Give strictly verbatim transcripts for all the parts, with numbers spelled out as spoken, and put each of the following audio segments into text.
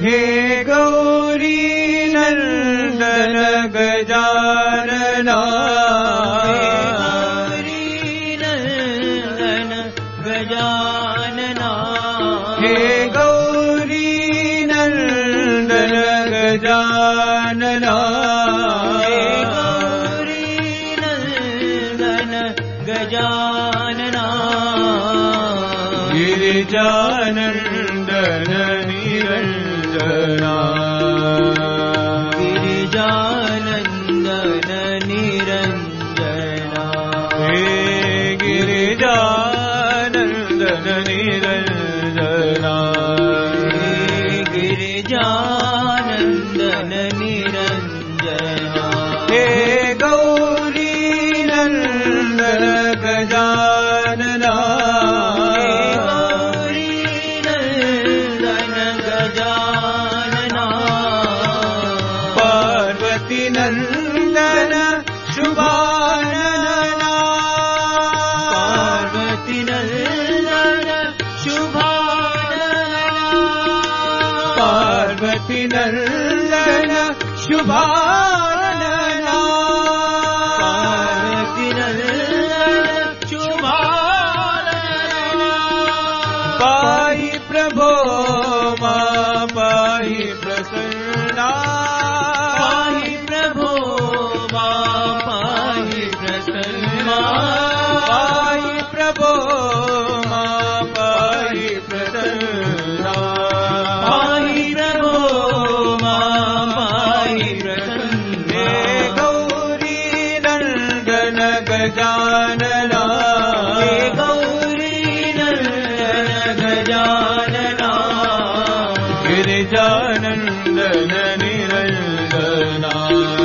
हे गौरी नंदन गजानना हे गौरी नंदन गजानना हे गौरी नंदन गजानना गिरिजानंदन निरंजना गिरिजानंदन निरंजना हे गिरिजानंदन निरंजना गिरिजानंदन निरंजना हे गौरी नंदन गजानना हे गौरी नंदन गजानना पार्वती नंदन शुभानना पार्वती नंदन शुभानना पार्वती नंदन शुभानना पार्वती नंदन शुभानना पाहि प्रभो मा पाहि प्रसन्ना पाहि प्रभो मां पाहि प्रसन्ना पाहि प्रभो मा पाहि प्रसन्ना पाहि प्रभो मां पाहि प्रसन्ना हे गौरी नंदन गजानना हे गौरी नंदन गजानना गिरिजानंदन निरंजना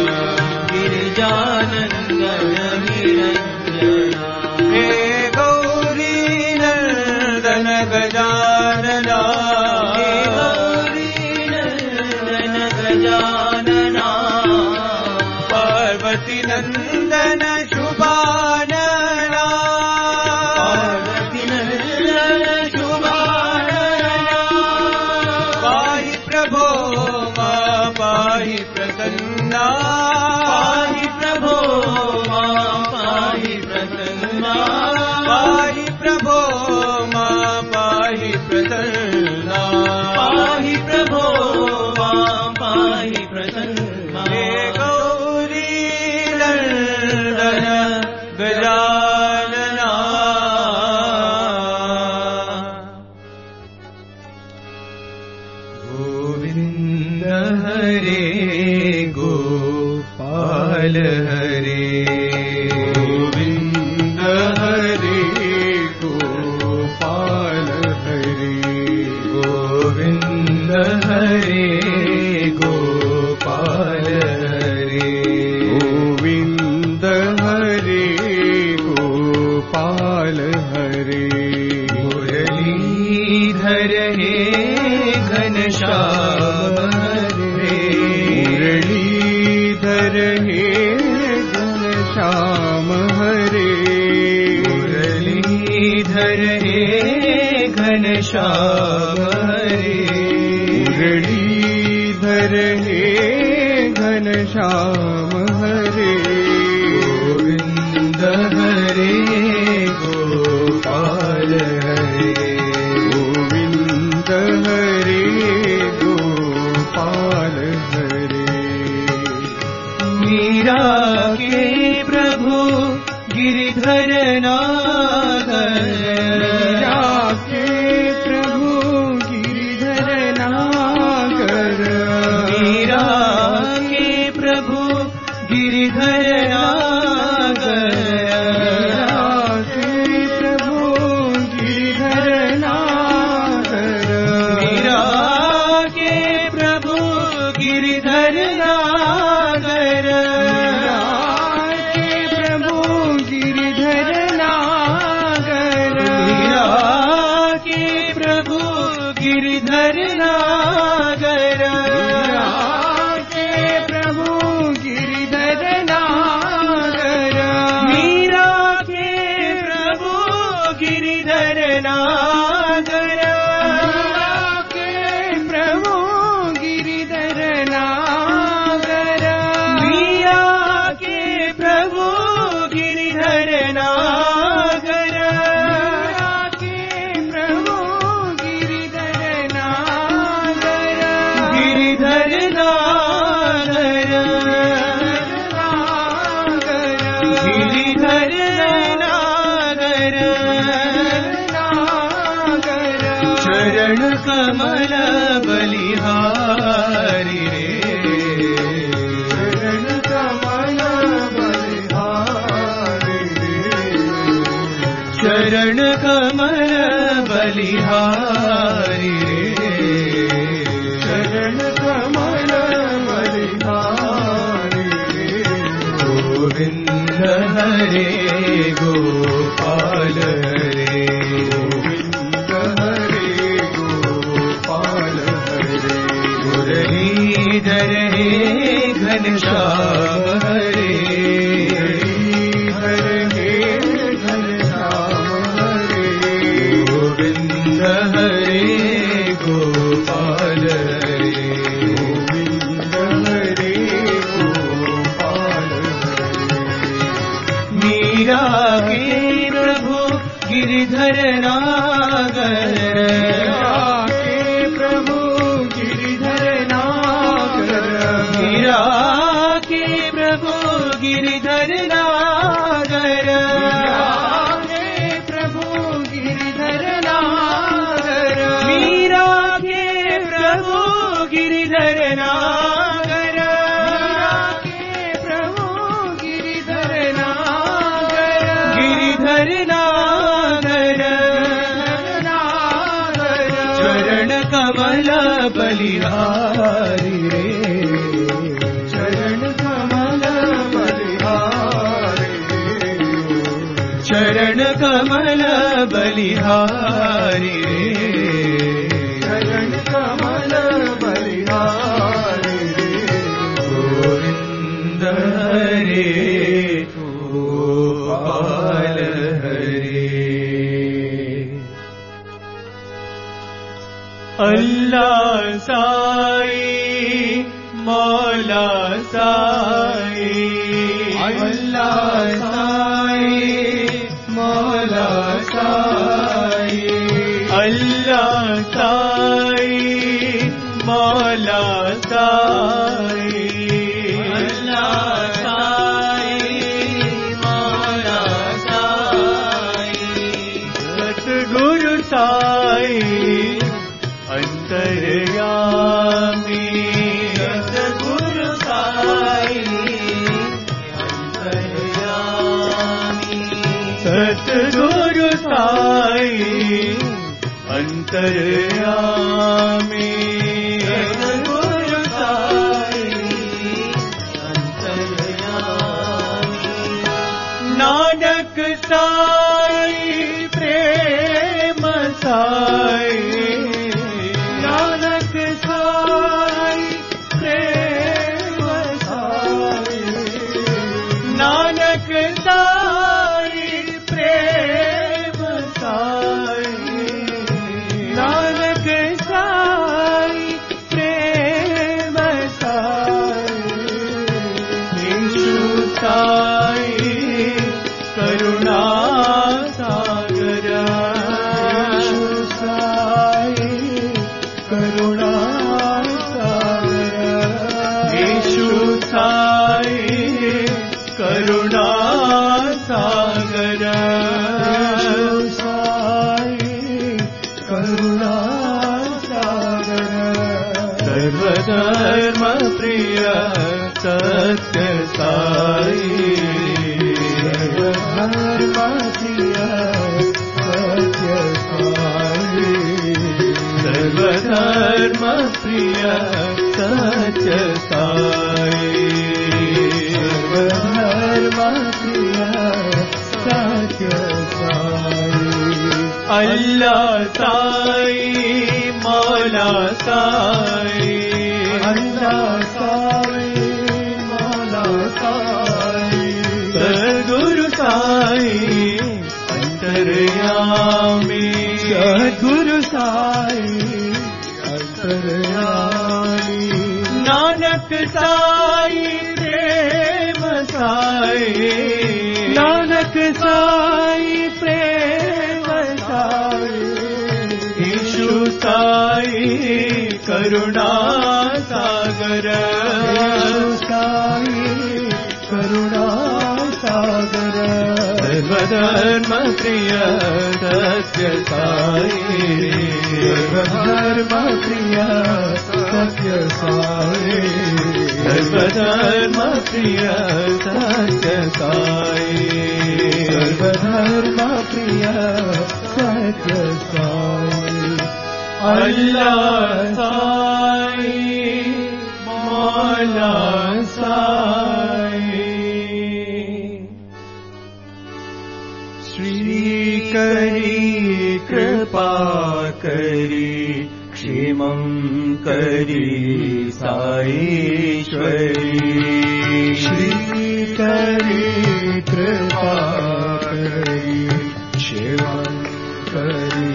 गिरिजानंदन निरंजना हे गौरी नंदन गजानना हे गौरी नंदन गजानना पार्वती नंदन शुभानना पार्वती नंदन शुभानना पाहि प्रभो मा पाहि प्रसन्ना पाहि प्रभो मां पाहि प्रसन्ना पाहि प्रभो मा पाहि प्रसन्ना पाहि प्रभो मां पाहि प्रसन्ना हे गौरी नंदन गजानना गोविंद हरे गोपाल हरे गोविंद हरे गोपाल हरे गोविंद हरे गोपाल हरे गोविंद हरे गोपाल हरे मुरलीधर हे घनश्याम हरे मुरलीधर हे घनश्याम हरे मुरलीधर हे घनश्याम हरे मुरलीधर हे घनश्याम हरे गोविंद हरे गोपाल हरे गोविंद हरे गोपाल हरे मीरा के प्रभु गिरिधर नागर मीरा के प्रभु गिरिधर नागर मीरा के प्रभु गिरिधर नागर मीरा के प्रभु गिरिधर नागर मीरा के प्रभु गिरिधर नागर मीरा के प्रभु गिरिधर नागर मीरा के प्रभु गिरिधर नागर मीरा के प्रभु गिरिधर नागर मीरा के प्रभु गिरिधर नागर मीरा के प्रभु चरण कमल बलिहारी रे चरण कमल बलिहारी रे चरण कमल बलिहारी रे चरण कमल बलिहारी रे गोविंद हरे गोपाल हरे गोविंद हरे गोपाल हरे मुरलीधर हे घनश्याम हरे हरे हे घनश्याम हरे गोविंद हरे गोपाल हरे गोविंद हरे गोपाल हरे मीरा के प्रभु गिरिधर नागर के प्रभु गिरिधर नागर मीरा के प्रभु गिरिधर नागर के प्रभु गिरिधर नागर मीरा के प्रभु गिरिधर नागर के प्रभु गिरिधर नागर गिरिधर नागर नागर चरण कमल बलिहारी रे चरण कमल बलिहारी रे चरण कमल बलिहारी रे चरण कमल बलिहारी रे गोविंद हरे गोपाल हरे अल्लाह साई मौला साई अल्लाह साई मौला साई अल्लाह साई मौला साई अल्लाह साई मौला साई सतगुरु साई अंतर्यामी सतगुरु साई अंतर्यामी सतगुरु साई अंतर्यामी सतगुरु साई अंतर्यामी नानक साई प्रेम साई नानक साई प्रेम साई नानक साई प्रेम साई नानक साई प्रेम साई यीशु साई करुणा सागर यीशु साई करुणा सागर यीशु साई करुणा सागर यीशु साई करुणा सागर सर्वधर्म प्रिय सत्य साई सर्वधर्म प्रिय सत्य साई सर्वधर्म प्रिय सत्य साई सर्वधर्म प्रिय सत्य साई अल्लाह साई मौला साई अल्लाह साई मौला साई सद्गुरु साई अंतर्यामी सद्गुरु साई अंतर्यामी नानक साई प्रेम साई नानक साई प्रेम साई यीशु साई करुणा सागर यीशु साई करुणा सागर सर्वधर्म प्रिय सत्य साई सर्वधर्म प्रिय सत्य साई सर्वधर्म प्रिय सत्य साई सर्वधर्म प्रिय सत्य साई अल्लाह साई मौला साई श्री करी कृपा करी क्षेमं करी साईश्वरी श्री करी कृपा करी क्षेमं करी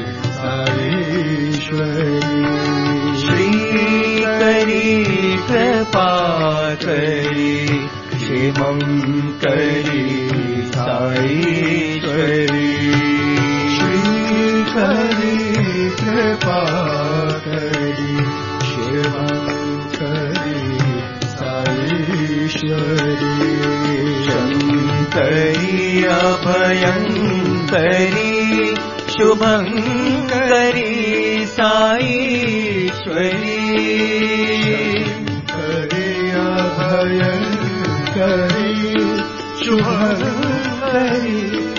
साईश्वरी श्री करी कृपा करी क्षेमं करी साईश्वरी श्री करी कृपा करी क्षेमं करी साईश्वरी शङ्करी अभयङ्करी शुभङ्करी साईश्वरी करी अभयङ्करी शुभङ्करी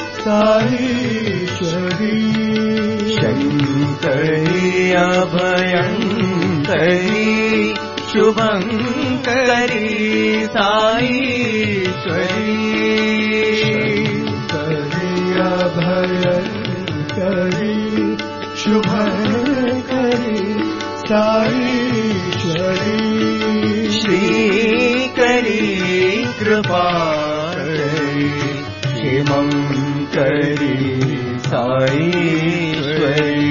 साईश्वरी शङ्करी अभयङ्करी शुभङ्करी साईश्वरी करी अभयङ्करी शुभङ्करी साईश्वरी श्रीकरी कृपा करी क्षेमं करी साईश्वरी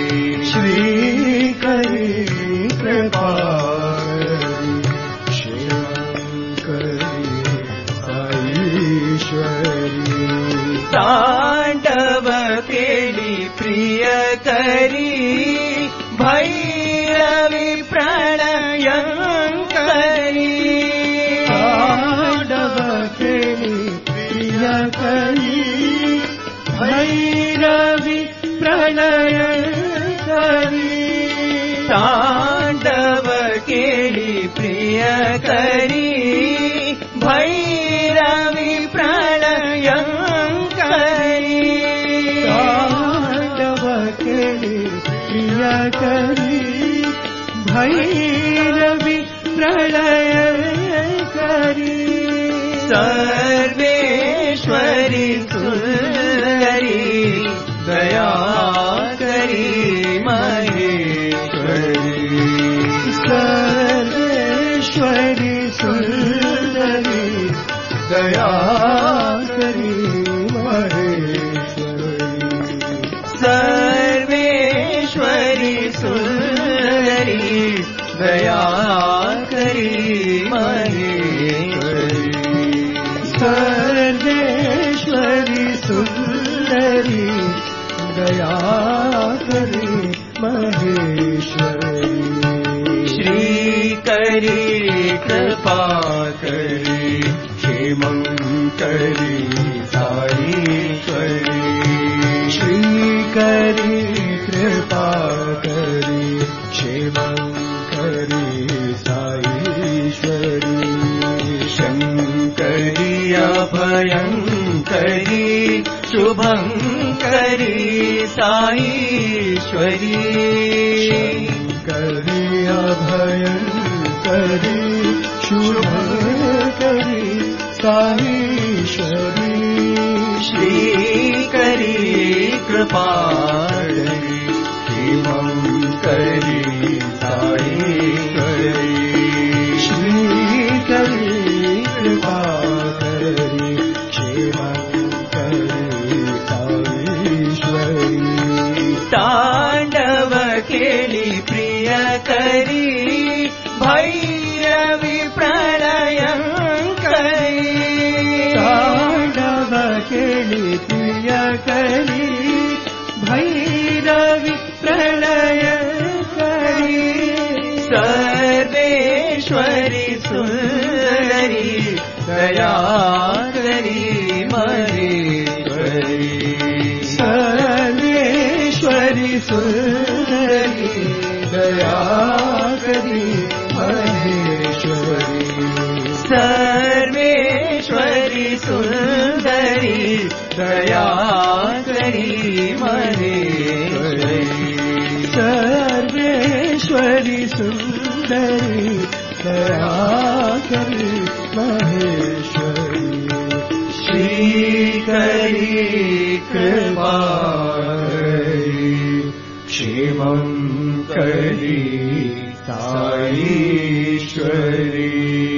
श्रीकरी कृपा करी क्षेमं करी साईश्वरी तांडव केली प्रिय करी भैरवी प्रणयंकरी तांडव केली प्रिय करी भैरवी प्रणयंकरी तांडव केली प्रिय करी भैरवी प्रणयंकरी तांडव केली प्रिय करी भैरवी प्रलयंकरी सर्वेश्वरी सुंदरी दया करी महेश्वरी सर्वेश्वरी सुंदरी दया करी महेश्वरी सर्वेश्वरी सुंदरी दया करी महेश्वरी सर्वेश्वरी सुंदरी दया करी महेश्वरी श्री करी कृपा करी क्षेमं करी साईश्वरी श्री करी कृपा करी क्षेमं करी साईश्वरी शङ्करी अभयङ्करी शुभङ्करी साईश्वरी करी अभयङ्करी शुभङ्करी साईश्वरी श्रीकरी कृपा करी क्षेमं करी साईश्वरी श्रीकरी कृपा करी क्षेमं करी साईश्वरी तांडव केली प्रिय करी भैरवी प्रणयंकरी तांडव केली प्रिय करी भैरवी प्रलयंकरी सर्वेश्वरी सुंदरी दया करी महेश्वरी सर्वेश्वरी सुंदरी सुंदरी दया करी महेश्वरी सर्वेश्वरी सुंदरी दया करी महेश्वरी सर्वेश्वरी सुंदरी दया करी महेश्वरी श्रीकरी कृपा शिवंकरी साईश्वरी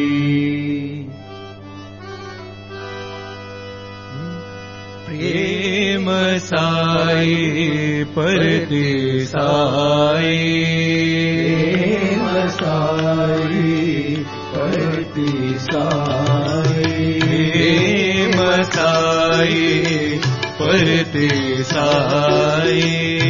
प्रेम साई परते साई प्रेम साई परते साई प्रेम साई परते साई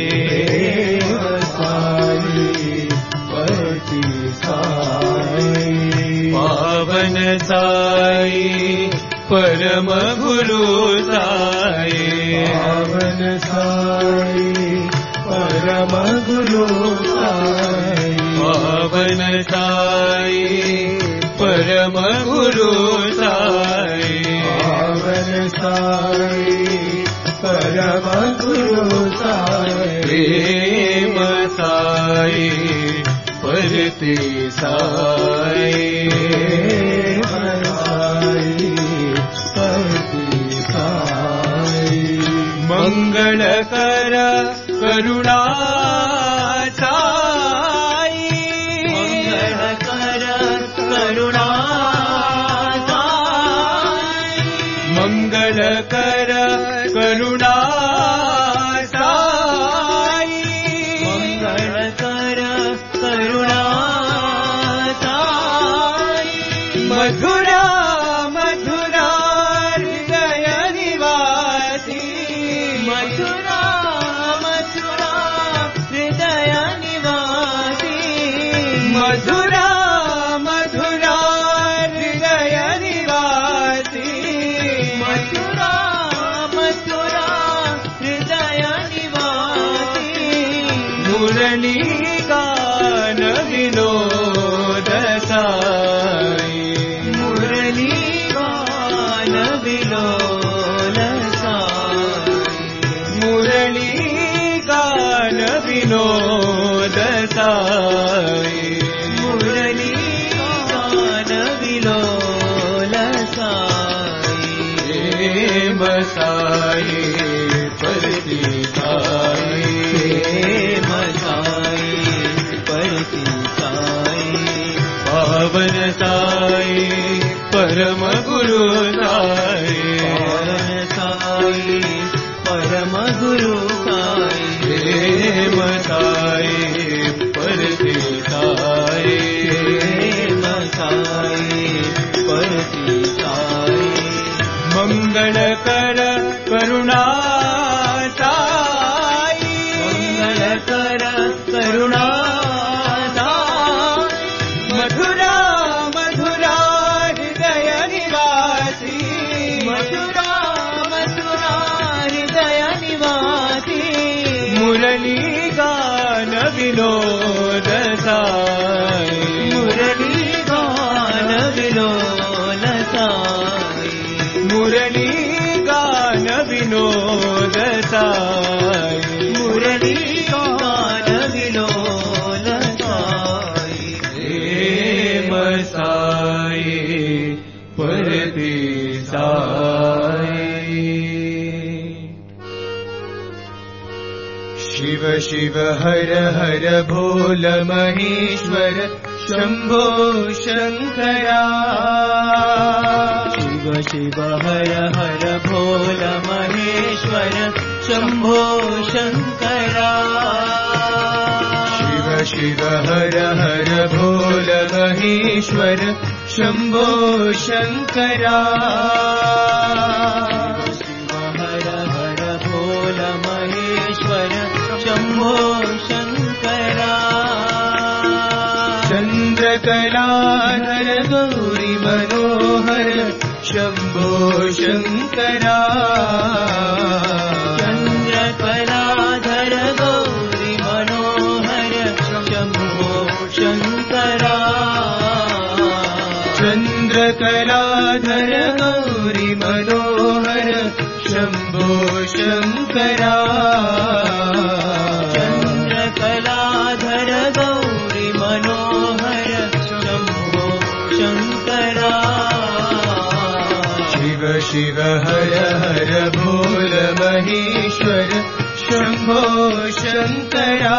पावन साई परम गुरु साई पावन साई परम गुरु साई पावन साई परम गुरु साई पावन साई परम गुरु साई प्रेम साई परते साई मंगलकर करुणा साई मंगलकर करुणा साई मंगलकर करुणा साई मंगलकर करुणा साई मधुरा मधुरा हृदय निवासी मधुरा मधुरा हृदय निवासी मधुरा मधुरा हृदय निवासी मधुरा मधुरा हृदय निवासी मुरली गान विनोद साई मुरली गान विनोद मुरली गान विनोद साई मुरली गान विनोद साई प्रेम साई परती साई प्रेम साई परती साई पावन साई परम गुरु साई पावन साई परम गुरु साई प्रेम साई परती साई प्रेम साई परती साई मंगल कर करुणा साई मंगल कर करुणा साई मधुरा मधुरा हृदय निवासी मधुरा मधुरा हृदय निवासी मुरली गान विनोद साई मुरली गान विनोद साई मुरली गान विनोद साई मुरली गान विनोद साई प्रेम साई परते साई शिव शिव हर हर भोल महेश्वर शंभो शंकरा शिव शिव हर हर भोल महेश्वर शंभो शंकरा शिव शिव हर हर भोल महेश्वर शंभो शंकरा शिव हर हर भोल महेश्वर शंभो शंकरा चंद्रकलाधर गौरी मनोहर शंभो शंकरा चंद्रकलाधर गौरी मनोहर शिव हर हर बोल महेश्वर शंभो शंकरा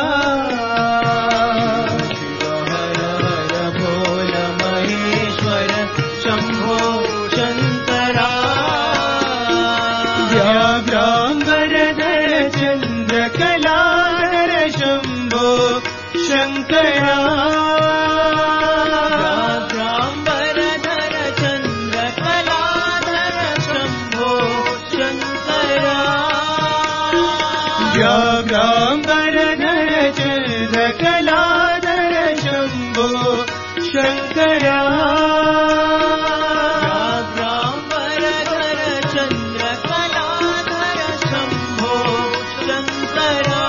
शिव हर हर बोल महेश्वर शंभो शंकरा व्याघ्रांबरधर चंद्रकलाधर शंभो शंकरा व्याघ्रांबरधर चंद्रकलाधर शंभो शंकरा व्याघ्रांबरधर चंद्रकलाधर शंभो शंकरा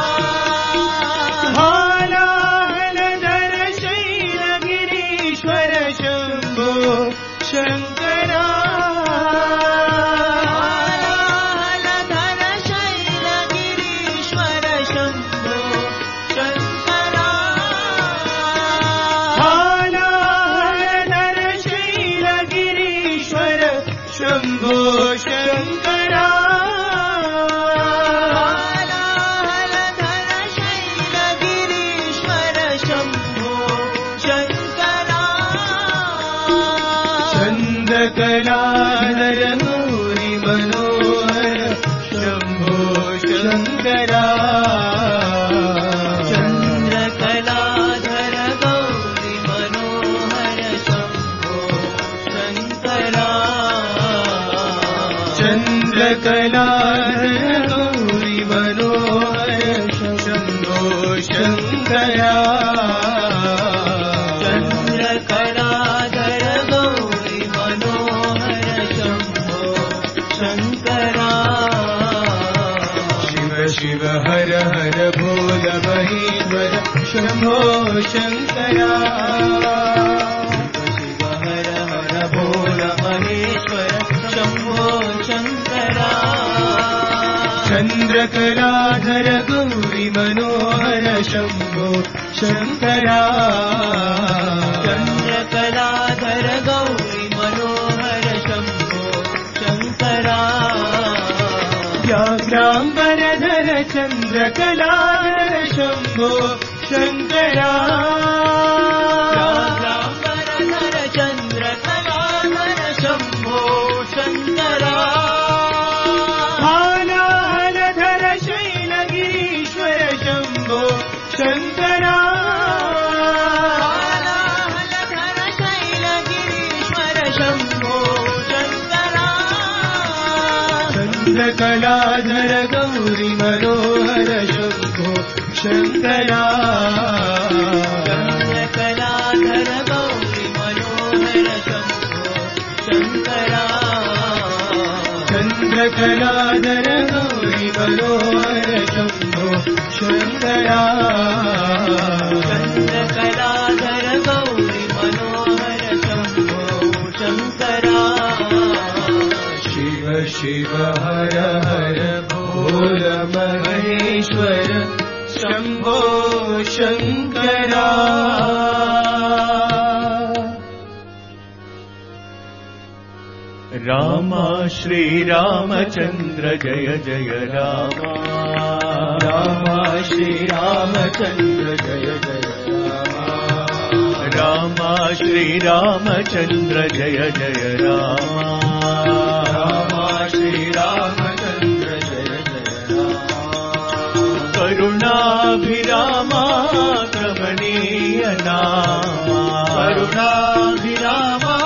हालाहलधर शैलगिरीश्वर शंभो शंकरा शंभो शंकरा हालाहलधर शैलगिरीश्वर शंभो शंकरा चंद्रकलाधर गौरी मनोहर शंभो शंकरा चंद्रकलाधर गौरी मनोहर शंभो शंकरा चंद्रकलाधर गौरी मनोहर शंभो शंकरा चंद्रकलाधर गौरी मनोहर शंभो शंकरा शिव शिव हर हर बोल महेश्वर शंभो शंकरा शिव हर हर बोल महेश्वर शंभो शंकरा चंद्रकलाधर गौरी मनोहर शंभो शंकरा चंद्रकलाधर गौरी मनोहर शंभो शंकरा व्याघ्रांबरधर चंद्रकलाधर शंभो शंकरा व्याघ्रांबरधर चंद्रकलाधर शंभो शंकरा हालाहलधर शैलगिरीश्वर शंभो शंकरा हालाहलधर शैलगिरीश्वर शंभो शंकरा चंद्रकलाधर गौरी मनोहर शंभो शंकरा चंद्रकलाधर गौरी मनोहर शंभो शंकरा चंद्रकलाधर गौरी मनोहर शंभो शंकरा चंद्रकलाधर गौरी मनोहर शंभो शंकरा शिव शिव हर हर बोल महेश्वर शंभो शंकरा रामा श्री रामचंद्र जय जय रामा रामा श्री रामचंद्र जय जय रामा रामा श्री रामचंद्र जय जय रामा रामा श्री रामचंद्र जय जय रामा करुणाभिरामा कमनीय नामा करुणाभिरामा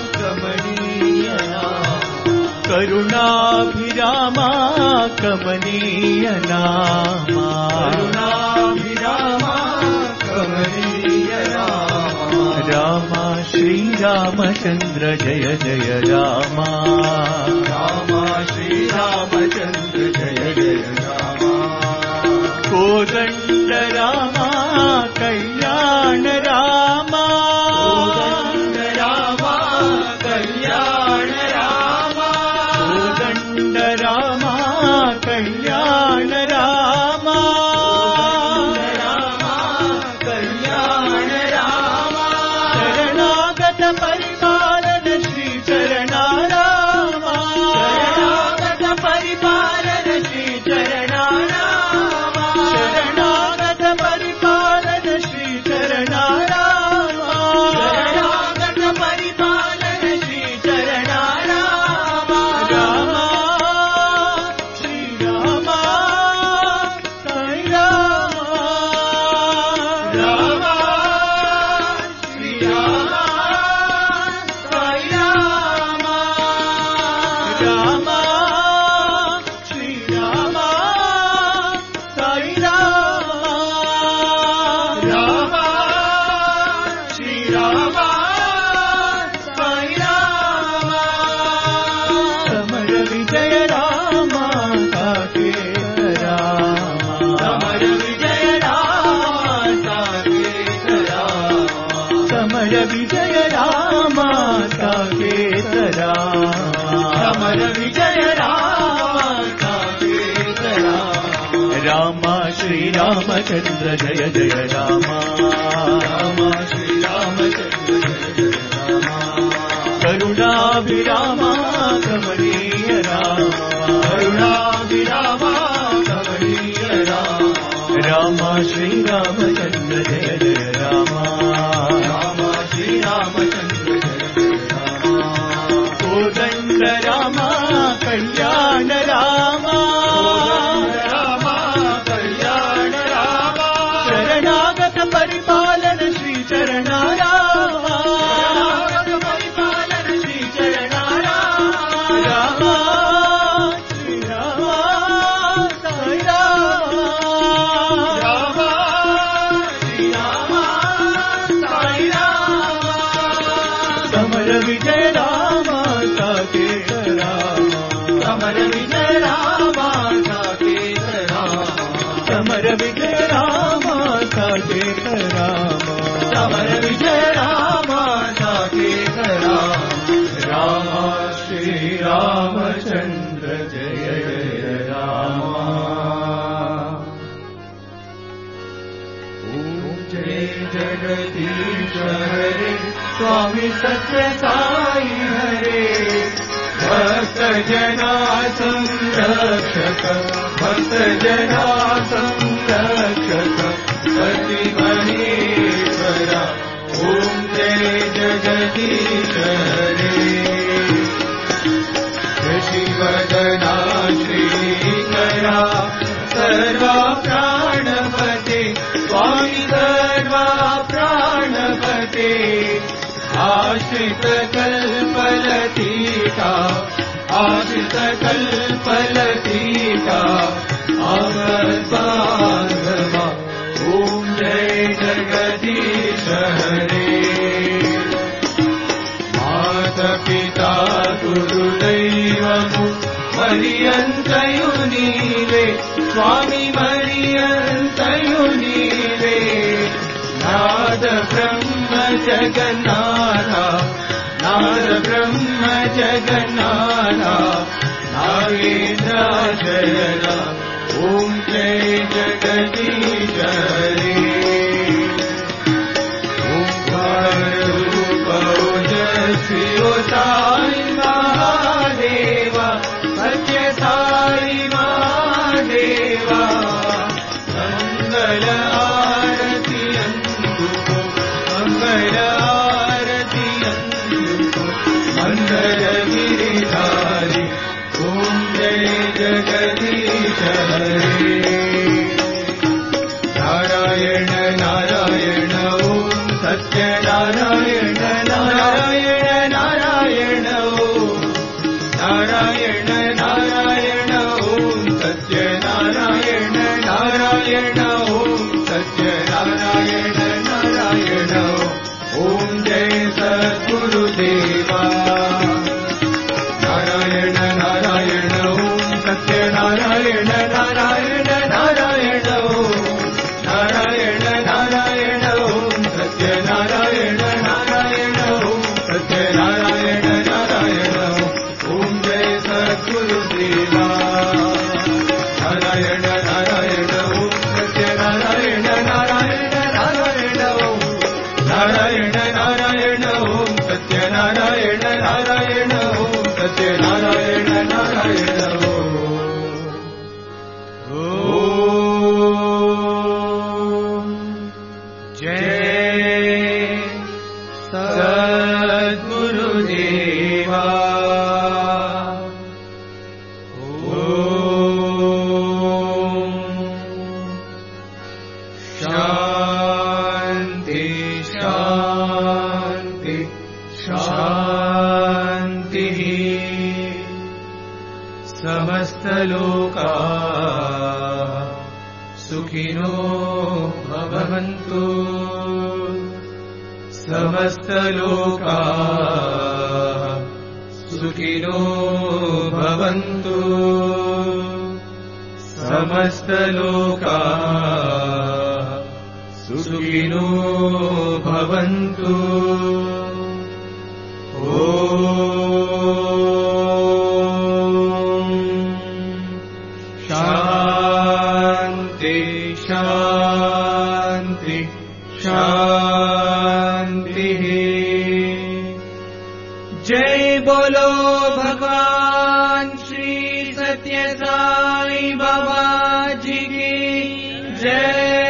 करुणाभिरामा कमनीय नामा करुणाभिरामा कमनीय नामा रामा श्री रामचंद्र जय जय रामा रामा श्री रामचंद्र जय जय रामा कोदंड रामा कल्याण रामा कोदंड रामा कल्याण रामा कोदंड रामा कल्याण रामा रामा कल्याण रामा शरणागत परिपालन श्री चरणाराम समर विजय राम साकेतरा समर विजय राम साकेतरा राम श्री रामचंद्र जय जय राम राम श्री रामचंद्र जय जय राम करुणाभिराम कमनीय राम करुणाभिराम कमनीय राम राम श्री रामचंद्र जय जय राम राम श्री रामचंद्र जय जय राम कोदंड राम कल्याण राम राम कल्याण राम शरणागत परिपालन श्री चरणा राम परिपालन श्री चरणा राम राम श्री राम साई राम राम श्री राम साई राम समर विजय राम साकेत राम समर विजय राम साकेत राम समर विजय राम साकेत राम समर विजय राम साकेत राम राम श्री रामचंद्र जय जय राम ओम जय जगदीश हरे स्वामी सत्य साई हरे भक्त जना संरक्षक भक्त जना संरक्षक पति महेश्वरा ओम जय जगदीश हरे शशिवदना श्रीकरा सर्वा प्राणपते स्वामी सर्वा प्राणपते आश्रित कल्पलतीका आश्रित कल्पलतीका अमृतान्धवा ओम जय जगदीश हरे माता पिता गुरुदैवमु मरियन्तयु नीवे स्वामी मरियन्तयु नीवे नाद ब्रह्म जगन्नाथा नाद ब्रह्म जगन्नाथा नागेन्द्राशयना ओम जय जगदीश हरे ओंकार रूप ओजस्वी ओ साई महादेवा सत्य साई महादेवा मंगल आरती अंतुको मंगल आरती अंतुको मंगल गिरिधारी ओम जय जगदीश हरे नारायण नारायण ओम सत्य नारायण नारायण नारायण ओम नारायण नारायण ओम सत्य नारायण नारायण ओम सत्य नारायण नारायण ओम जय सद्गुरुदेवा नारायण नारायण ओम सत्य नारायण नारायण नारायण ओम नारायण नारायण ओम सत्य नारायण नारायण ओम सत्य नारायण नारायण ओम जय सद्गुरुदेवा नारायण नारायण ओम सत्य नारायण नारायण नारायण ओम नारायण नारायण ओम सत्य नारायण नारायण ओम सत्य नारायण नारायण ओम जय सद्गुरुदेवा शांति शांति शांति समस्त लोका सुखिनो भवन्तु समस्त लोका सुखिनो भवन्तु समस्त लोका सुखिनो भवन्तु। ॐ शान्ति शान्ति शान्तिः। जय बोलो भगवान श्री सत्य साई बाबा जी की जय।